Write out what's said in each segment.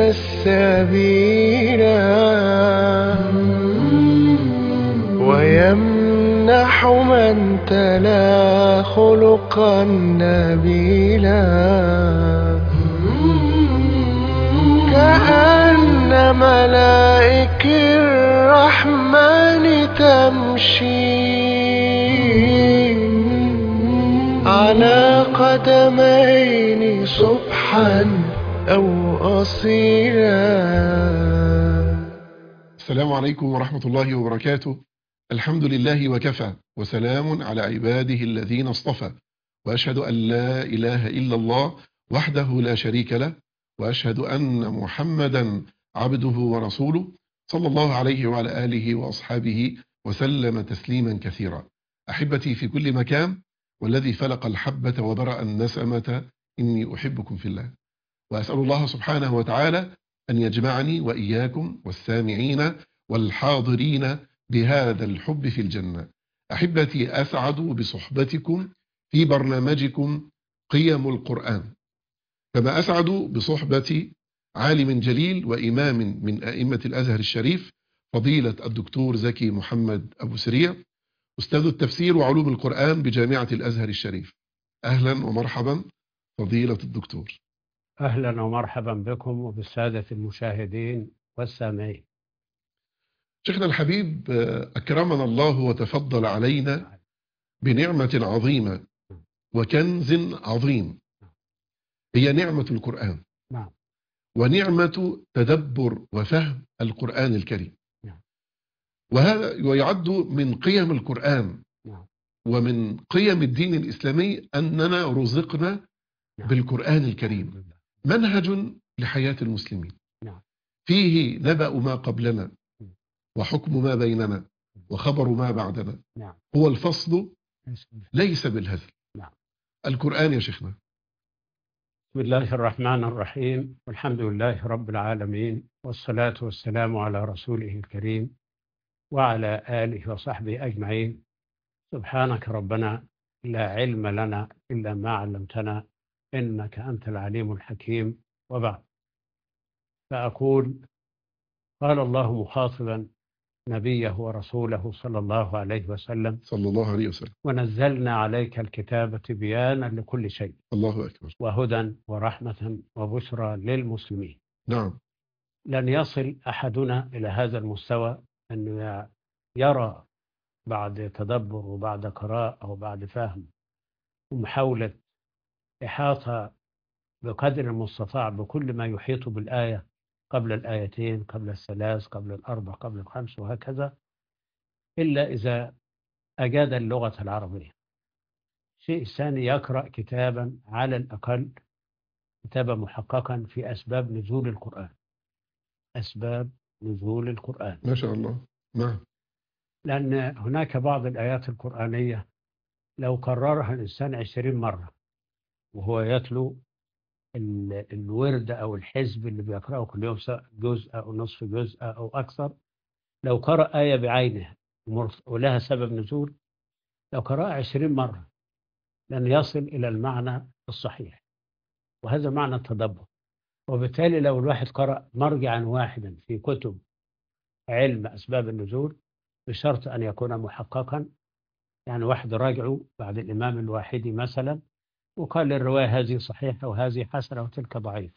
السبيل ويمنح من تلا خلقا نبيلا كأن ملائك الرحمن تمشي على قدمين صبحا أو أصيلا. السلام عليكم ورحمة الله وبركاته. الحمد لله وكفى، وسلام على عباده الذين اصطفى، وأشهد أن لا إله إلا الله وحده لا شريك له، وأشهد أن محمدا عبده ورسوله صلى الله عليه وعلى آله وأصحابه وسلم تسليما كثيرا. أحبتي في كل مكان، والذي فلق الحبة وبرأ النسمة إني أحبكم في الله، وأسأل الله سبحانه وتعالى أن يجمعني وإياكم والسامعين والحاضرين بهذا الحب في الجنة. أحبتي، أسعد بصحبتكم في برنامجكم قيم القرآن، كما أسعد بصحبة عالم جليل وإمام من أئمة الأزهر الشريف، فضيلة الدكتور زكي محمد أبو سريع، أستاذ التفسير وعلوم القرآن بجامعة الأزهر الشريف. أهلا ومرحبا فضيلة الدكتور. أهلا ومرحبا بكم وبالسادة المشاهدين والسامعين. شيخنا الحبيب، أكرمنا الله وتفضل علينا بنعمة عظيمة وكنز عظيم، هي نعمة القرآن. نعم. ونعمة تدبر وفهم القرآن الكريم. نعم. وهذا يعد من قيم القرآن. نعم. ومن قيم الدين الإسلامي أننا رزقنا نعم. بالقرآن الكريم منهج لحياة المسلمين. نعم. فيه نبأ ما قبلنا وحكم ما بيننا وخبر ما بعدنا. نعم. هو الفصل ليس بالهزل. نعم. القرآن يا شيخنا. بسم الله الرحمن الرحيم، والحمد لله رب العالمين، والصلاة والسلام على رسوله الكريم وعلى آله وصحبه أجمعين. سبحانك ربنا لا علم لنا إلا ما علمتنا إنك أنت العليم الحكيم. وبعد، فأقول قال الله مخاطبا نبيه ورسوله صلى الله عليه وسلم: صلى الله عليه وسلم: ونزلنا عليك الكتاب بيانا لكل شيء الله أكبر، وهدى ورحمة وبشرى للمسلمين. نعم. لن يصل أحدنا إلى هذا المستوى أن يرى بعد تدبر وبعد قراءة وبعد فهم ومحاولة إحاطة بقدر المستطاع بكل ما يحيط بالآية، قبل الآيتين، قبل الثلاث، قبل الأربع، قبل الخمس، وهكذا، إلا إذا أجاد اللغة العربية. شيء ثاني، يقرأ كتابا على الأقل كتابا محققا في أسباب نزول القرآن. أسباب نزول القرآن، ما شاء الله. نعم. لأن هناك بعض الآيات القرآنية لو كررها الإنسان 20 مرة وهو يتلو الورد أو الحزب اللي بيقرأه كل يوم، جزء أو نصف جزء أو أكثر، لو قرأ آية بعينها ولها سبب نزول، لو قرأ 20 مرة لن يصل إلى المعنى الصحيح، وهذا معنى التدبر. وبالتالي لو الواحد قرأ مرجعا واحدا في كتب علم أسباب النزول، بشرط أن يكون محققا، يعني واحد راجعه بعد الإمام الواحدي مثلا وقال الرواية هذه صحيحة وهذه حسنة وتلك ضعيفة،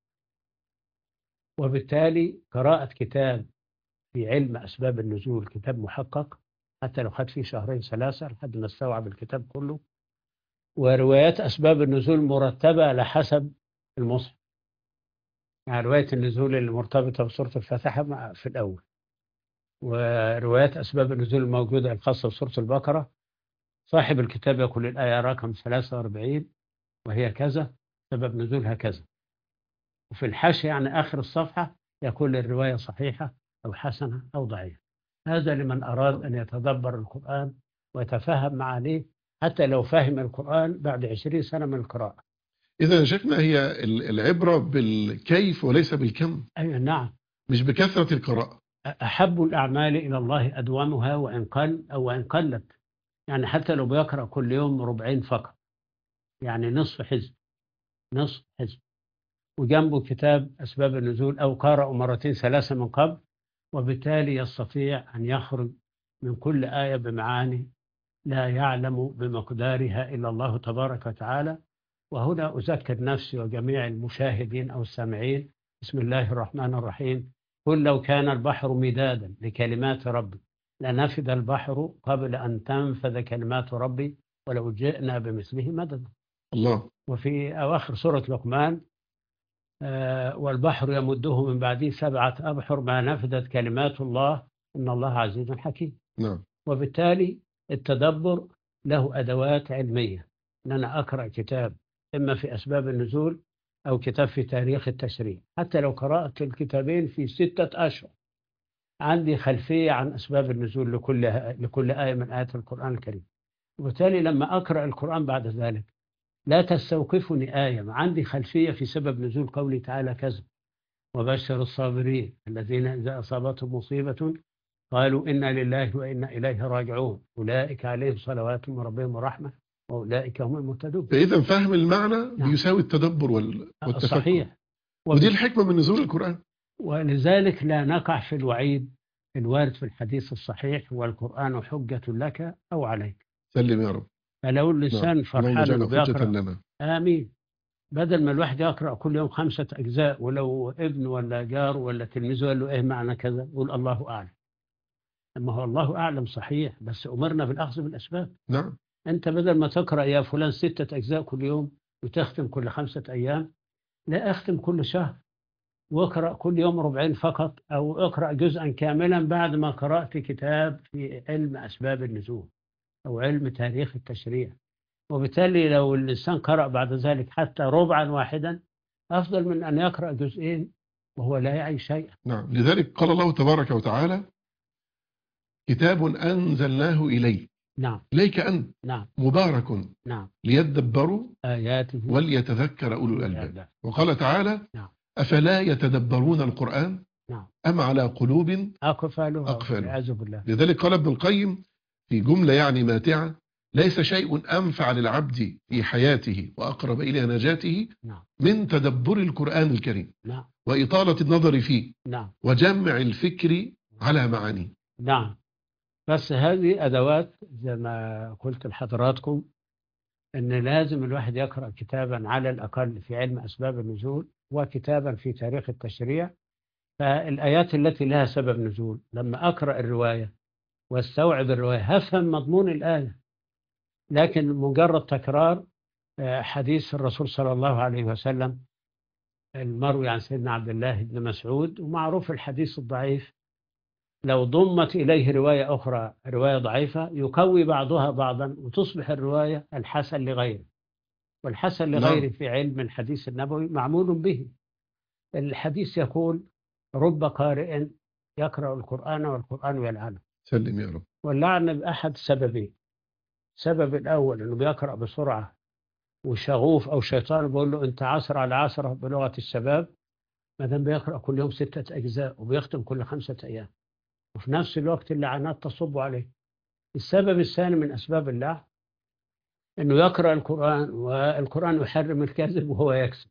وبالتالي قراءة كتاب في علم أسباب النزول، كتاب محقق، حتى لو خد فيه شهرين ثلاثة لحد ما استوعب الكتاب كله، وروايات أسباب النزول مرتبة على حسب المصحف، يعني رواية النزول المرتبطة بسورة الفاتحة في الأول، وروايات أسباب النزول الموجودة الخاصة بسورة البقرة صاحب الكتاب يقول الآية رقم 43 وهي كذا، سبب نزولها كذا، وفي الحاشية يعني آخر الصفحة يقول الرواية صحيحة أو حسنة أو ضعيفة. هذا لمن أراد أن يتدبر القرآن ويتفهم معانيه، حتى لو فهم القرآن بعد 20 سنة من القراءة. إذا شيخنا هي العبرة بالكيف وليس بالكم. أي نعم، مش بكثرة القراءة. أحب الأعمال إلى الله أدومها وإن قل أو وإن قلت، يعني حتى لو بيقرأ كل يوم ربعين فقط، يعني نصف حزب، نصف حزب، وجنبه كتاب أسباب النزول أو قرأ مرتين ثلاثة من قبل، وبالتالي يستطيع أن يخرج من كل آية بمعاني لا يعلم بمقدارها إلا الله تبارك وتعالى. وهنا أذكر نفسي وجميع المشاهدين أو السامعين: بسم الله الرحمن الرحيم. قل لو كان البحر مدادا لكلمات ربي لنفد البحر قبل أن تنفذ كلمات ربي ولو جئنا بمثله مددا. الله. وفي أواخر سورة لقمان: والبحر يمده من بعده 7 أبحر ما نفدت كلمات الله إن الله عزيز حكيم. نعم. وبالتالي التدبر له أدوات علمية، أن أنا أقرأ كتاب إما في أسباب النزول أو كتاب في تاريخ التشريع. حتى لو قرأت الكتابين في 6 أشهر عندي خلفية عن أسباب النزول لكل آية من آيات القرآن الكريم. وبالتالي لما أقرأ القرآن بعد ذلك لا تستوقفني آية، ما عندي خلفية في سبب نزول قوله تعالى كذا: وبشر الصابرين الذين إذا أصابتهم مصيبة قالوا إنا لله وإنا إليه راجعون أولئك عليهم صلوات من ربهم ورحمة وأولئك هم المهتدون. فإذا فهم المعنى نعم. بيساوي التدبر والتفكر. صحيح. ودي الحكمة من نزول القرآن. ولذلك لا نقع في الوعيد الوارد في الحديث الصحيح: والقرآن حجة لك أو عليك. سلم يا رب. فلو الإنسان فرحان إنه بيقرأ، آمين، بدل ما الواحد يقرأ كل يوم 5 أجزاء، ولو ابن ولا جار ولا تلميذ قال له إيه معنى كذا يقول الله أعلم. أما هو الله أعلم صحيح، بس أمرنا بالأخذ بالأسباب. نعم. أنت بدل ما تقرأ يا فلان 6 أجزاء كل يوم وتختم كل 5 أيام، لا، أختم كل شهر واقرأ كل يوم ربعين فقط، أو اقرأ جزءا كاملا بعد ما قرأت كتاب في علم أسباب النزول أو علم تاريخ التشريع. وبالتالي لو الإنسان قرأ بعد ذلك حتى ربعا واحدا أفضل من أن يقرأ جزئين وهو لا يعي شيئا. نعم. لذلك قال الله تبارك وتعالى: كتاب أنزلناه إليك. نعم. إليك أنت. نعم. مبارك. نعم. ليدبروا آياته وليتذكر أولو الألباب. وقال تعالى: نعم. أفلا يتدبرون القرآن؟ نعم. أم على قلوب أقفالها. لذلك قال ابن القيم في جملة يعني ماتعة: ليس شيء أنفع للعبد في حياته وأقرب إلى نجاته من تدبر القرآن الكريم وإطالة النظر فيه وجمع الفكر على معانيه. نعم. بس هذه أدوات زي ما قلت لحضراتكم، أن لازم الواحد يقرأ كتابا على الأقل في علم أسباب النزول وكتابا في تاريخ التشريع. فالآيات التي لها سبب نزول لما أقرأ الرواية واستوعب الرواية هفهم مضمون الآية، لكن مجرد تكرار حديث الرسول صلى الله عليه وسلم المروي عن سيدنا عبد الله بن مسعود، ومعروف الحديث الضعيف لو ضمت إليه رواية أخرى رواية ضعيفة يقوي بعضها بعضا وتصبح الرواية الحسن لغيره. والحسن لغيره في علم الحديث النبوي معمول به. الحديث يقول: رب قارئ يقرأ القرآن والقرآن يلعنه. سلم يا رب. واللعن بأحد سببين: السبب الأول أنه بيقرأ بسرعة وشغوف أو شيطان بيقول له أنت 10 على 10 بلغة الشباب، ما دام بيقرأ كل يوم 6 أجزاء وبيختم كل 5 أيام، وفي نفس الوقت اللعنات تصب عليه. السبب الثاني من أسباب اللعن أنه يقرأ القرآن والقرآن يحرم الكذب وهو يكذب،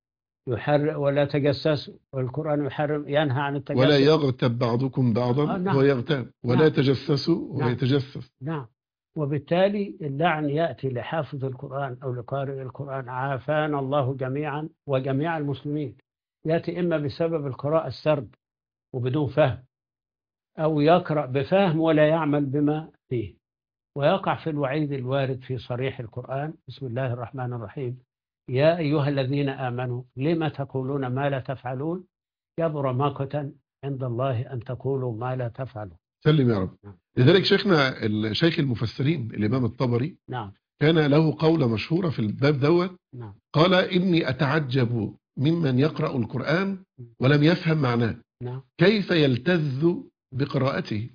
يحرم ولا تجسسوا والقرآن يحرم ينهى عن التجسس، ولا يغتب بعضكم بعضا نعم. ويغتاب، ولا تجسسوا ويتجسس. نعم. وبالتالي اللعن يأتي لحافظ القرآن أو لقارئ القرآن، عافانا الله جميعا وجميع المسلمين، يأتي إما بسبب القراءة السرد وبدون فهم، أو يقرأ بفهم ولا يعمل بما فيه، ويقع في الوعيد الوارد في صريح القرآن: بسم الله الرحمن الرحيم يا أيها الذين آمنوا لما تقولون ما لا تفعلون كبر مقتا عند الله أن تقولوا ما لا تفعلون. سلم يا رب. لذلك شيخنا الشيخ المفسرين الإمام الطبري كان له قولة مشهورة في الباب دوت، قال: إني أتعجب ممن يقرأ القرآن ولم يفهم معناه كيف يلتذ بقراءته.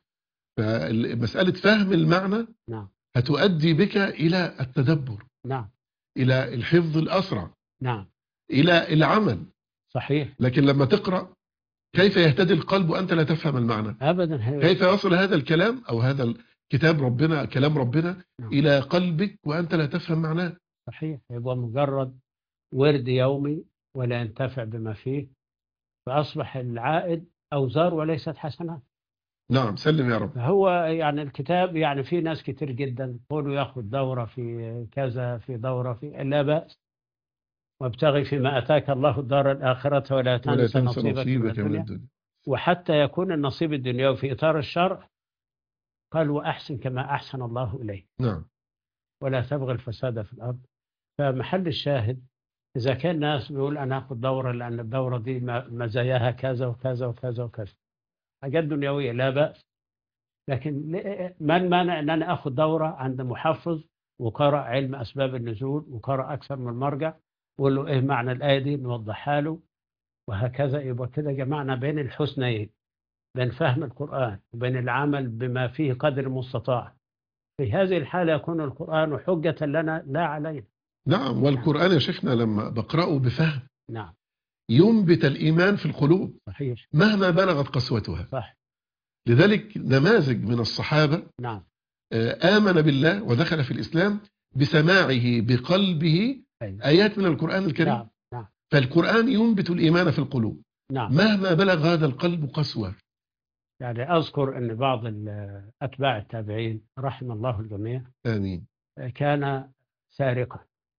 فمسألة فهم المعنى هتؤدي بك إلى التدبر، إلى الحفظ الأسرع، إلى العمل. صحيح. لكن لما تقرأ كيف يهتدي القلب وأنت لا تفهم المعنى؟ أبدا. كيف يصل هذا الكلام أو هذا الكتاب ربنا كلام ربنا إلى قلبك وأنت لا تفهم معناه؟ صحيح. يبقى مجرد ورد يومي ولا ينتفع بما فيه، فأصبح العائد أوزار وليست حسنات. نعم، سلم يا رب. فهو يعني الكتاب يعني في ناس كتير جدا يقولوا ياخذ دورة في كذا، في دورة في، لا بأس، وابتغي فيما أتاك الله الدار الآخرة ولا ولا تنس تنس نصيبك من نصيبك من الدنيا. الدنيا. وحتى يكون النصيب الدنيوي في إطار الشرع، قال وأحسن كما أحسن الله إليك نعم. ولا تبغي الفساد في الأرض. فمحل الشاهد إذا كان ناس بيقول أنا أخذ دورة لأن الدورة دي مزاياها كذا وكذا وكذا وكذا، حاجات دنيوية لا بأس، لكن من مانع أن أنا أخذ دورة عند محفظ وقرأ علم أسباب النزول وقرأ أكثر من مرجع وقول له إيه معنى الآية دي نوضحها له، وهكذا. يبقى كده جمعنا بين الحسنيين، بين فهم القرآن وبين العمل بما فيه قدر المستطاع. في هذه الحالة يكون القرآن حجة لنا لا علينا. نعم، والقرآن يا شيخنا لما بقرأه بفهم نعم ينبت الإيمان في القلوب صحيح مهما بلغت قسوتها. صح. لذلك نماذج من الصحابة نعم آمن بالله ودخل في الإسلام بسماعه بقلبه أيوة. آيات من القرآن الكريم. نعم نعم فالقرآن ينبت الإيمان في القلوب نعم. مهما بلغ هذا القلب قسوة. يعني أذكر أن بعض أتباع التابعين رحم الله الجميع آمين. كان سارقا،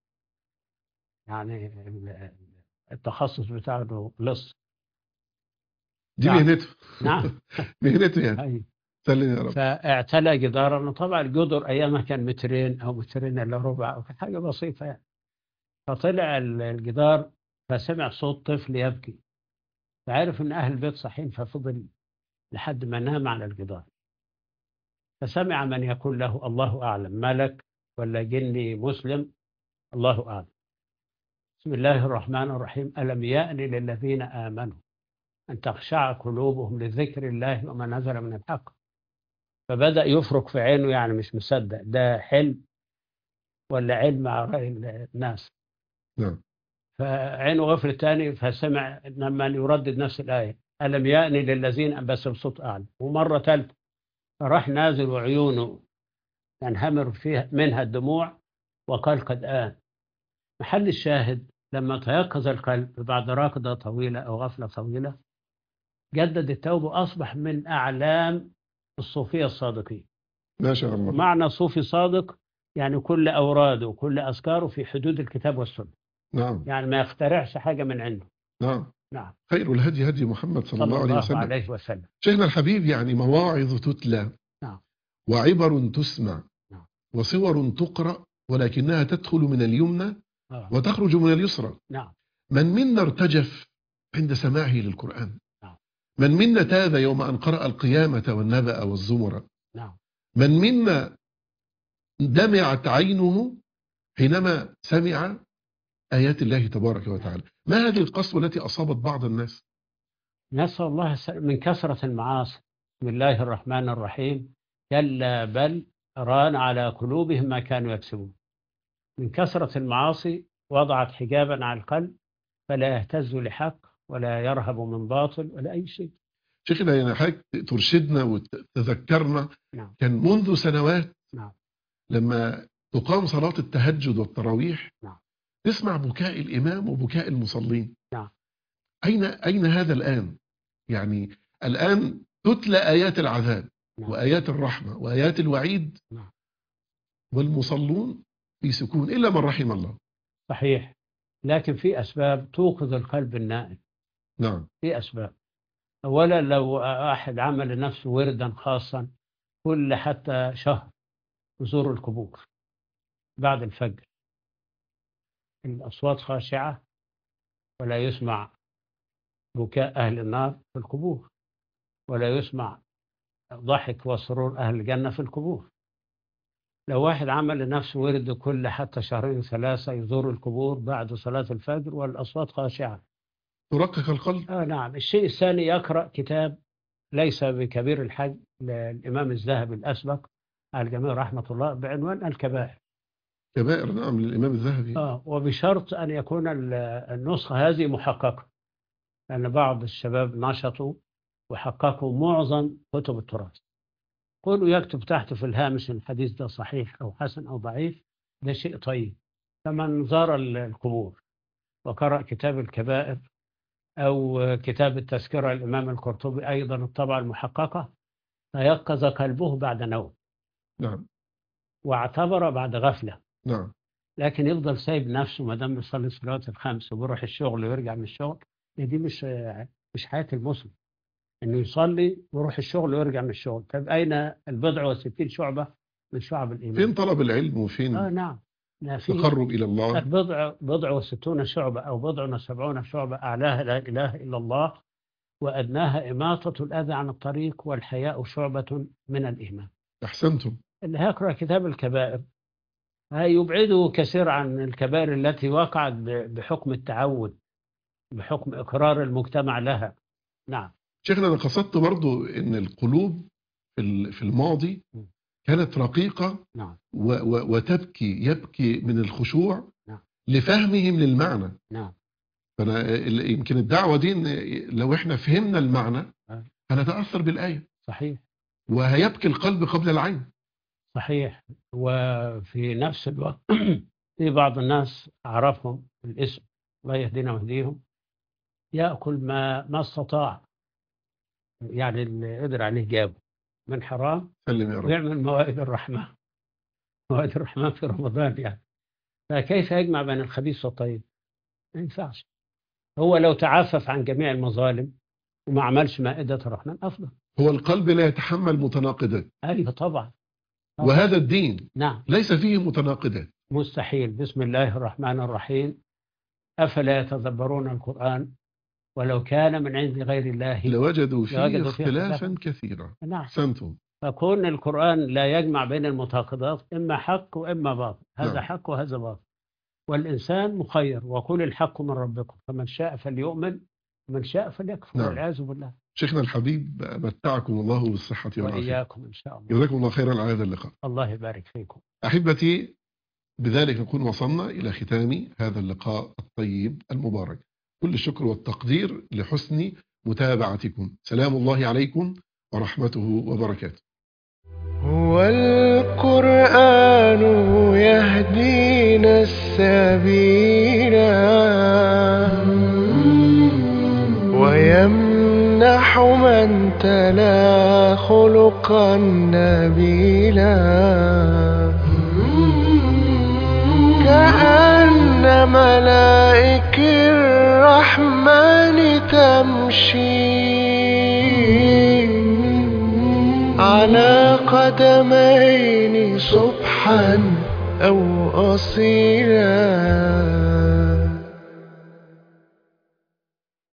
يعني التخصص بتاعه لص. دي نعم. مهنته. نعم مهنته يعني. أي. سلم يا رب. فاعتلى جدارا، طبعا الجدر أيامها كان مترين أو مترين إلا ربع أو حاجة بسيطة يعني. فطلع الجدار فسمع صوت طفل يبكي، فعرف إن أهل البيت صحيين، ففضل لحد ما نام على الجدار. فسمع من يقول له الله أعلم ملك ولا جني مسلم، الله أعلم. بسم الله الرحمن الرحيم، ألم يأن للذين آمنوا أن تخشع قلوبهم لذكر الله وما نزل من الحق. فبدأ يفرك في عينه، يعني مش مصدق ده حلم ولا علم مع رأي الناس. نعم. فعينه غفل تاني، فسمع لما يردد نفس الآية ألم يأن للذين، بس بصوت أعلى ومرة ثالثة. فراح نازل وعيونه تنهمر فيها منها الدموع وقال قد آن. محل الشاهد لما تيقظ القلب بعد راكضة طويلة أو غفلة طويلة جدد التوبة، أصبح من أعلام الصوفية الصادقين. ما شاء الله. معنى صوفي صادق يعني كل أوراده وكل أذكاره في حدود الكتاب والسنة. نعم. يعني ما يخترعش حاجة من عنده. نعم. نعم. خير الهدي هدي محمد صلى الله عليه وسلم. شيخنا الحبيب، يعني مواعظ تتلى. نعم. وعبر تسمع. نعم. وصور تقرأ ولكنها تدخل من اليمنى وتخرج من اليسرى. نعم. من منا ارتجف عند سماعه للقرآن. نعم. من منا تاب يوم أن قرأ القيامة والنبأ والزمر. نعم. من منا دمعت عينه حينما سمع آيات الله تبارك وتعالى. ما هذه القسوة التي أصابت بعض الناس؟ نسأل الله من كثرة المعاصي. بسم الله الرحمن الرحيم، كلا بل ران على قلوبهم ما كانوا يكسبون. من كثرة المعاصي وضعت حجابا على القلب فلا يهتز لحق ولا يرهب من باطل ولا أي شيء. شيخنا يعني حضرتك ترشدنا وتذكرنا. نعم. كان منذ سنوات. نعم. لما تقام صلاة التهجد والتراويح. نعم. تسمع بكاء الإمام وبكاء المصلين. نعم. أين هذا الآن؟ يعني الآن تتلى آيات العذاب. نعم. وآيات الرحمة وآيات الوعيد. نعم. والمصلون في سكون إلا من رحم الله. صحيح، لكن في أسباب توقظ القلب النائم. نعم. في أسباب. أولا لو أحد عمل لنفسه وردا خاصا كل حتى شهر يزور القبور بعد الفجر، الأصوات خاشعة ولا يسمع بكاء أهل النار في القبور ولا يسمع ضحك وسرور أهل الجنة في القبور. لو واحد عمل لنفسه ورد كل حتى شهرين ثلاثة يزور القبور بعد صلاة الفجر والأصوات خاشعة ترقق القلب. نعم. الشيء الثاني يقرأ كتاب ليس بكبير الحجم للإمام الذهبي الأسبق على الجميع رحمة الله بعنوان الكبائر. كبائر، نعم، للإمام الذهبي. وبشرط أن يكون النسخة هذه محققة، لأن بعض الشباب نشطوا وحققوا معظم كتب التراث. قولوا يكتب تحت في الهامش الحديث ده صحيح أو حسن أو ضعيف، ده شيء طيب. فمن زار القبور وقرأ كتاب الكبائر أو كتاب التذكرة الإمام القرطبي أيضا الطبعة المحققة، تيقظ قلبه بعد نوم نعم واعتبر بعد غفلة. نعم لكن يفضل سايب نفسه ما دام بيصلي الصلوات الخمس وبيروح الشغل ويرجع من الشغل، دي مش حياة المسلم إنه يصلي ويروح الشغل ويرجع من الشغل. طب أين البضع والستين شعبة من شعب الإيمان؟ فين طلب العلم وفين نعم، لا في التقرب إلى الله؟ بضع وستون شعبة أو بضع وسبعون شعبة، أعلاها لا إله إلا الله وأدناها إماطة الأذى عن الطريق والحياء شعبة من الإيمان. أحسنتم. اللي هيقرأ كتاب الكبائر هيبعده كثير عن الكبائر التي وقعت بحكم التعود، بحكم إقرار المجتمع لها. نعم شيخنا، أنا قصدت برضو أن القلوب في الماضي كانت رقيقة. نعم يبكي من الخشوع. نعم لفهمهم للمعنى. نعم. فأنا يمكن الدعوة دي إن لو إحنا فهمنا المعنى هنتأثر بالآية. صحيح. وهيبكي القلب قبل العين. صحيح. وفي نفس الوقت في بعض الناس أعرفهم الاسم، الله يهدينا ويهديهم، يأكل ما استطاع، يعني اللي قدر عليه جابه من حرام، سلم يا رب. ويعمل موائد الرحمن، موائد الرحمن في رمضان يعني. فكيف يجمع بين الخبيث والطيب؟ ما ينفعش. هو لو تعفف عن جميع المظالم وما عملش مائدة الرحمن أفضل. هو القلب لا يتحمل متناقضات. أيوة طبعا. وهذا الدين نعم ليس فيه متناقضات. مستحيل. بسم الله الرحمن الرحيم، أفلا يتدبرون القرآن ولو كان من عند غير الله لوجدوا فيه اختلافا كثيرا. نعم. أحسنتم. فكون القرآن لا يجمع بين المتناقضات، إما حق وإما باطل، هذا نعم. حق وهذا باطل، والإنسان مخير. وقل الحق من ربكم فمن شاء فليؤمن ومن شاء فليكفر. نعم. والعياذ بالله. شيخنا الحبيب، متعكم الله بالصحة والعافية. وإياكم إن شاء الله. جزاكم الله خيرا على هذا اللقاء. الله يبارك فيكم. أحبتي، بذلك نكون وصلنا إلى ختام هذا اللقاء الطيب المبارك. كل الشكر والتقدير لحسن متابعتكم. سلام الله عليكم ورحمته وبركاته. هو القرآن يهدينا السبيل ويمنح من تلا خلقا نبيلا، كأن ملائك الرحمن تمشي على قدمين صبحا أو أصيلا.